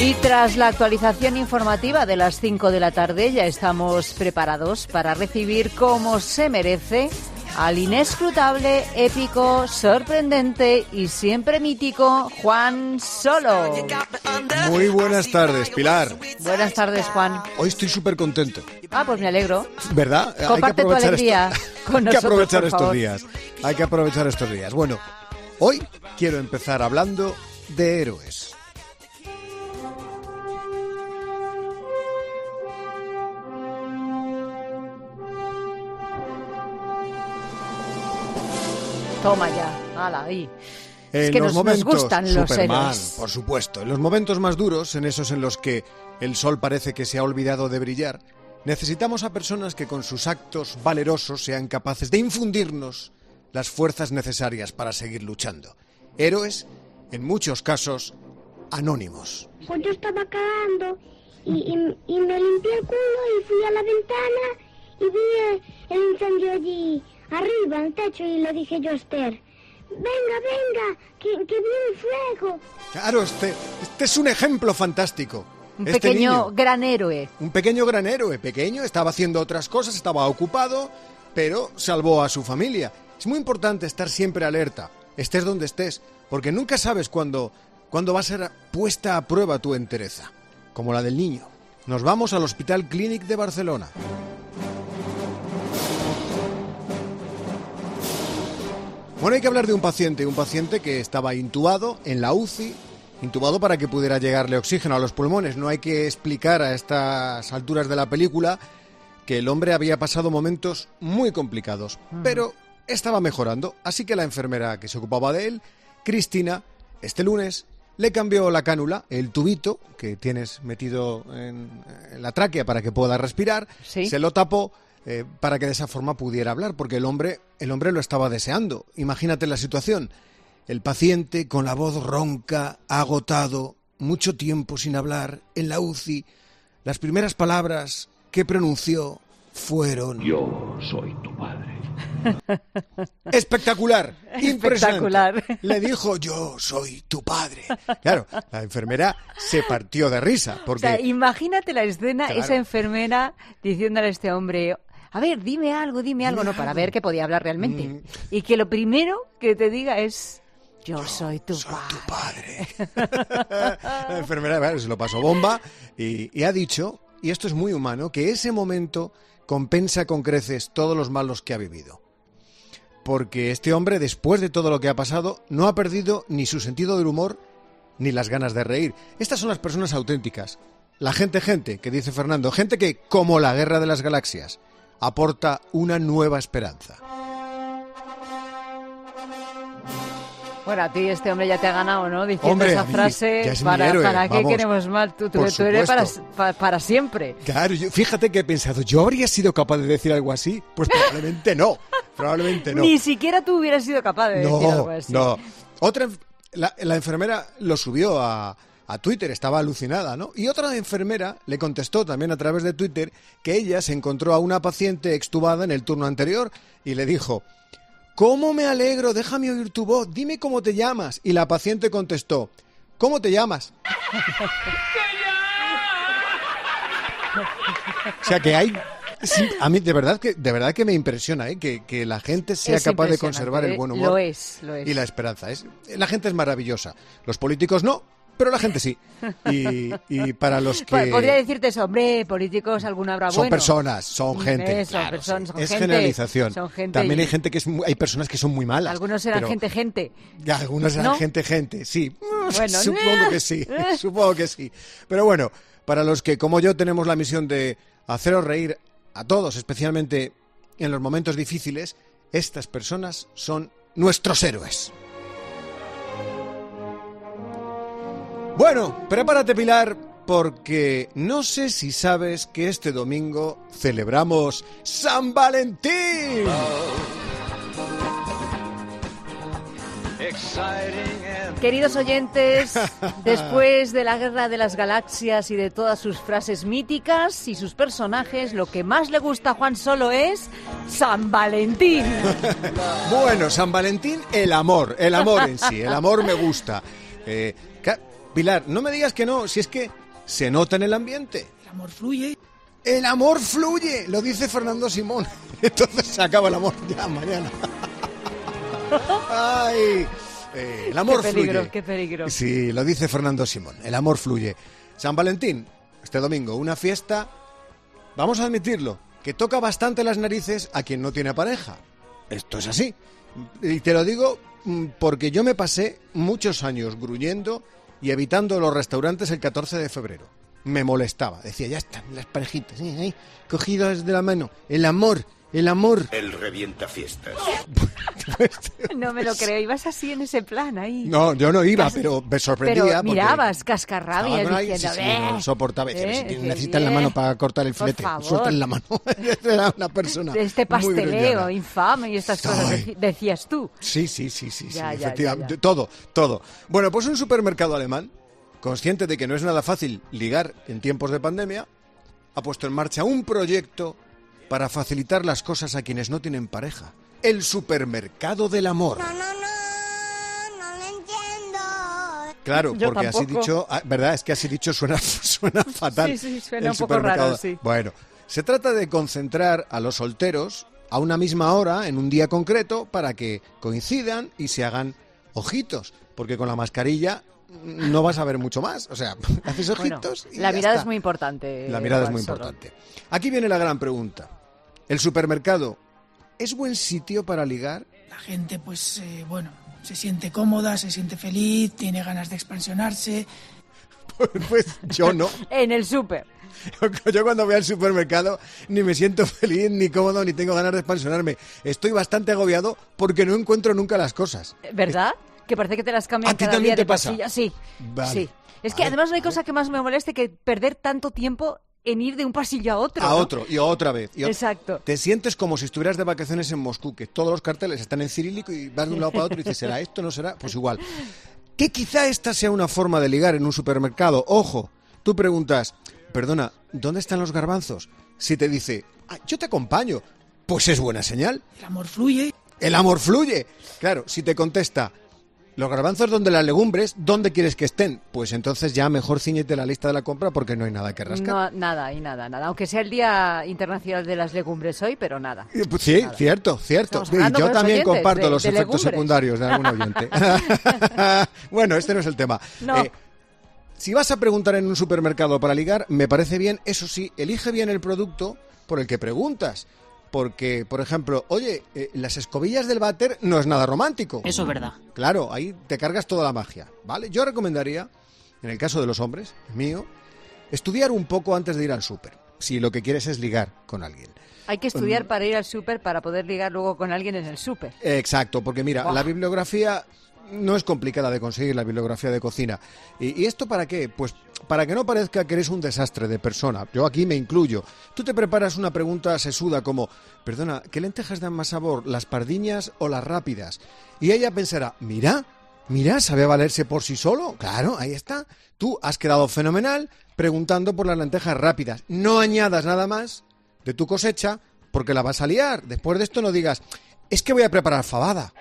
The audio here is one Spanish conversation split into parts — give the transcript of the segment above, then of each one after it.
Y tras la actualización informativa de las 5 de la tarde, ya estamos preparados para recibir como se merece al inescrutable, épico, sorprendente y siempre mítico Juan Solo. Muy buenas tardes, Pilar. Buenas tardes, Juan. Hoy estoy súper contento. Ah, pues me alegro. ¿Verdad? Comparte tu alegría con nosotros, Hay que aprovechar por estos favor. días. Hay que aprovechar estos días. Bueno, hoy quiero empezar hablando de héroes. Toma ya, ala, ahí. Es En que los nos momentos, gustan los Superman, héroes. por supuesto. En los momentos más duros, en esos en los que el sol parece que se ha olvidado de brillar, necesitamos a personas que con sus actos valerosos sean capaces de infundirnos las fuerzas necesarias para seguir luchando. Héroes, en muchos casos, anónimos. Pues yo estaba cagando y me limpié el culo y fui a la ventana y vi el incendio allí arriba, en el techo, y le dije yo a Esther: venga, que viene fuego. Claro, este es un ejemplo fantástico. Un Este pequeño niño, gran héroe. un pequeño gran héroe, pequeño, estaba haciendo otras cosas, estaba ocupado, pero salvó a su familia. Es muy importante estar siempre alerta, estés donde estés, porque nunca sabes cuándo va a ser puesta a prueba tu entereza, como la del niño. Nos vamos al Hospital Clínic de Barcelona. Bueno, hay que hablar de un paciente que estaba intubado en la UCI, intubado para que pudiera llegarle oxígeno a los pulmones. No hay que explicar a estas alturas de la película que el hombre había pasado momentos muy complicados, pero estaba mejorando. Así que la enfermera que se ocupaba de él, Cristina, este lunes le cambió la cánula, el tubito que tienes metido en la tráquea para que pueda respirar, Sí. se lo tapó para que de esa forma pudiera hablar, porque el hombre lo estaba deseando. Imagínate la situación. El paciente con la voz ronca, agotado, mucho tiempo sin hablar, en la UCI. Las primeras palabras que pronunció fueron: Yo soy tu padre. espectacular, Espectacular. impresionante. Le dijo: yo soy tu padre. Claro, la enfermera se partió de risa, O porque sea, imagínate la escena, Claro. esa enfermera diciéndole a este hombre: a ver, dime algo, no, para ver que podía hablar realmente. Y que lo primero que te diga es: yo soy tu padre. La enfermera, claro, se lo pasó bomba y ha dicho, y esto es muy humano, que ese momento compensa con creces todos los malos que ha vivido. Porque este hombre, después de todo lo que ha pasado, no ha perdido ni su sentido del humor ni las ganas de reír. Estas son las personas auténticas. La gente, que dice Fernando, gente que, como la Guerra de las Galaxias, aporta una nueva esperanza. Bueno, a ti este hombre ya te ha ganado, ¿no? Diciendo Hombre, esa a mí frase, ya es mi ¿para héroe, qué vamos. queremos mal? Tú Por eres supuesto. para siempre. Claro, fíjate que he pensado, ¿yo habría sido capaz de decir algo así? Pues probablemente no, probablemente no. Ni siquiera tú hubieras sido capaz de decir algo así. No. La enfermera lo subió a Twitter, estaba alucinada, ¿no? Y otra enfermera le contestó también a través de Twitter que ella se encontró a una paciente extubada en el turno anterior y le dijo: ¿cómo me alegro? Déjame oír tu voz, dime cómo te llamas. Y la paciente contestó: ¿cómo te llamas? O sea que hay... Sí, a mí de verdad que me impresiona que la gente sea Es capaz de impresionante, conservar el buen humor. Lo es. Y la esperanza. La gente es maravillosa. Los políticos no, pero la gente sí. Y para los que... Podría decirte eso, hombre, políticos, alguno habrá son bueno. personas, son gente. Eso, claro, personas, sí. son Es gente, generalización. son gente También y- hay gente que hay personas que son muy malas. Algunos eran pero- gente. Ya, algunos eran ¿No? gente, sí. Bueno, Supongo que sí. Pero bueno, para los que, como yo, tenemos la misión de haceros reír a todos, especialmente en los momentos difíciles, estas personas son nuestros héroes. Bueno, prepárate, Pilar, porque no sé si sabes que este domingo celebramos San Valentín. Queridos oyentes, después de la Guerra de las Galaxias y de todas sus frases míticas y sus personajes, lo que más le gusta a Juan Solo es San Valentín. Bueno, San Valentín, el amor en sí, el amor me gusta. Pilar, no me digas que no, si es que se nota en el ambiente. El amor fluye. El amor fluye, lo dice Fernando Simón. Entonces se acaba el amor ya mañana. Ay, el amor fluye. Qué peligro. Sí, lo dice Fernando Simón. El amor fluye. San Valentín, este domingo, una fiesta, vamos a admitirlo, que toca bastante las narices a quien no tiene pareja. Esto es así. Y te lo digo porque yo me pasé muchos años gruñendo y evitando los restaurantes el 14 de febrero. Me molestaba. Decía, ya están las parejitas, ahí, cogidas de la mano. El amor. El revienta fiestas. No me lo creo, ibas así en ese plan ahí. No, yo no iba, pero me sorprendía. Pero mirabas cascarrabias diciendo, no soportaba. Si necesitan la mano para cortar el filete, suelten la mano. Era una persona. Este pasteleo infame y estas cosas, decías tú. Sí, efectivamente. Todo. Bueno, pues un supermercado alemán, consciente de que no es nada fácil ligar en tiempos de pandemia, ha puesto en marcha un proyecto para facilitar las cosas a quienes no tienen pareja. El supermercado del amor. No lo entiendo. Claro, yo porque tampoco. Así dicho, ¿verdad? Es que así dicho suena fatal. Sí, suena el un poco raro, sí. Bueno, se trata de concentrar a los solteros a una misma hora, en un día concreto, para que coincidan y se hagan ojitos, porque con la mascarilla no vas a ver mucho más. O sea, haces ojitos y la ya mirada está. es muy importante. La mirada es muy Solo. importante. Aquí viene la gran pregunta. ¿El supermercado es buen sitio para ligar? La gente, pues, se siente cómoda, se siente feliz, tiene ganas de expansionarse. Pues yo no. En el súper. Yo cuando voy al supermercado ni me siento feliz, ni cómodo, ni tengo ganas de expansionarme. Estoy bastante agobiado porque no encuentro nunca las cosas. ¿Verdad? Que parece que te las cambian ¿A ti cada también día te de pasa? pasillo. Sí, Vale. sí. Es que además no hay cosa que más me moleste que perder tanto tiempo en ir de un pasillo a otro. A ¿no? otro, y otra vez. Exacto. Te sientes como si estuvieras de vacaciones en Moscú, que todos los carteles están en cirílico y vas de un lado para otro y dices, ¿será esto? ¿No será? Pues igual. Que quizá esta sea una forma de ligar en un supermercado. Ojo, tú preguntas, perdona, ¿dónde están los garbanzos? Si te dice, yo te acompaño, pues es buena señal. El amor fluye. El amor fluye. Claro, si te contesta, los garbanzos donde las legumbres, ¿dónde quieres que estén? Pues entonces ya mejor cíñete la lista de la compra porque no hay nada que rascar. No, nada. Aunque sea el Día Internacional de las Legumbres hoy, pero nada. Pues sí, nada. cierto. Estamos Y hablando yo con los también oyentes comparto los de efectos legumbres. secundarios de algún oyente. Bueno, este no es el tema. No. Si vas a preguntar en un supermercado para ligar, me parece bien, eso sí, elige bien el producto por el que preguntas. Porque, por ejemplo, oye, las escobillas del váter no es nada romántico. Eso es verdad. Claro, ahí te cargas toda la magia, ¿vale? Yo recomendaría, en el caso de los hombres, mío, estudiar un poco antes de ir al súper, si lo que quieres es ligar con alguien. Hay que estudiar para ir al súper para poder ligar luego con alguien en el súper. Exacto, porque mira, la bibliografía no es complicada de conseguir, la bibliografía de cocina. ¿Y esto para qué? Pues para que no parezca que eres un desastre de persona. Yo aquí me incluyo. Tú te preparas una pregunta sesuda como, perdona, ¿qué lentejas dan más sabor, las pardiñas o las rápidas? Y ella pensará, mira, ¿sabe valerse por sí solo? Claro, ahí está. Tú has quedado fenomenal preguntando por las lentejas rápidas. No añadas nada más de tu cosecha porque la vas a liar. Después de esto no digas, es que voy a preparar fabada.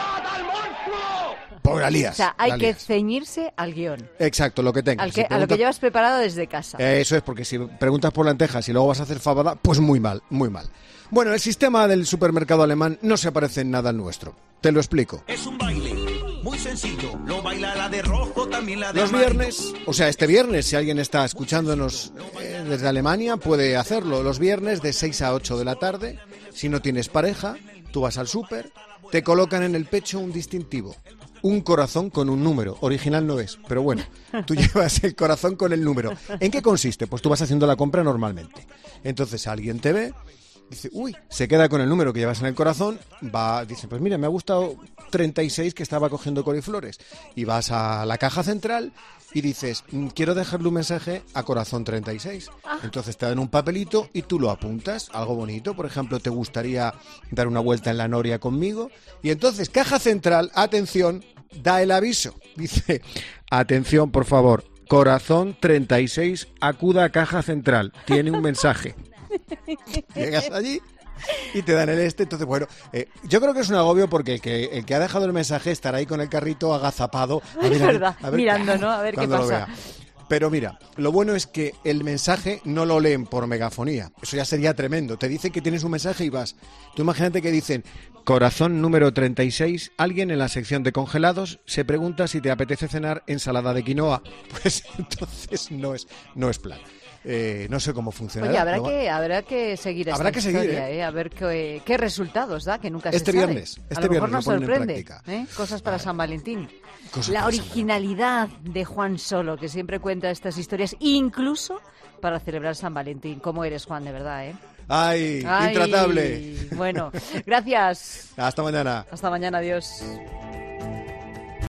Pues la lías. O sea, hay la que lías. ceñirse al guión. Exacto, lo que tengas. Si A lo que preguntas- llevas preparado desde casa. Eso es, porque si preguntas por lentejas y luego vas a hacer fabada, pues muy mal, muy mal. Bueno, el sistema del supermercado alemán no se parece en nada al nuestro. Te lo explico. Es un baile muy sencillo. Lo baila la de rojo, también la de Los amarillo. viernes, o sea, este viernes, si alguien está escuchándonos desde Alemania, puede hacerlo. Los viernes de 6 a 8 de la tarde, si no tienes pareja, tú vas al súper, te colocan en el pecho un distintivo. Un corazón con un número. Original no es, pero bueno, tú llevas el corazón con el número. ¿En qué consiste? Pues tú vas haciendo la compra normalmente. Entonces alguien te ve, dice, uy, se queda con el número que llevas en el corazón, dice, pues mira, me ha gustado 36 que estaba cogiendo coliflores. Y vas a la caja central y dices, quiero dejarle un mensaje a corazón 36. Entonces te dan un papelito y tú lo apuntas, algo bonito. Por ejemplo, ¿te gustaría dar una vuelta en la noria conmigo? Y entonces caja central, atención, da el aviso. Dice, atención, por favor, corazón 36, acuda a caja central. Tiene un mensaje. Llegas allí y te dan el entonces bueno, yo creo que es un agobio porque el que ha dejado el mensaje estará ahí con el carrito agazapado Es verdad, mirando, ¿no? A ver qué pasa. Pero mira, lo bueno es que el mensaje no lo leen por megafonía. Eso ya sería tremendo. Te dicen que tienes un mensaje y vas. Tú imagínate que dicen, corazón número 36, alguien en la sección de congelados se pregunta si te apetece cenar ensalada de quinoa. Pues entonces no es plan. No sé cómo funcionará. Oye, habrá que seguir esta historia, a ver qué resultados da, que nunca se sabe. A lo mejor nos sorprende. Cosas para San Valentín. La originalidad de Juan Solo, que siempre cuenta estas historias, incluso para celebrar San Valentín. ¿Cómo eres, Juan, de verdad, ¡Ay, intratable! Bueno, gracias. Hasta mañana. Hasta mañana, adiós.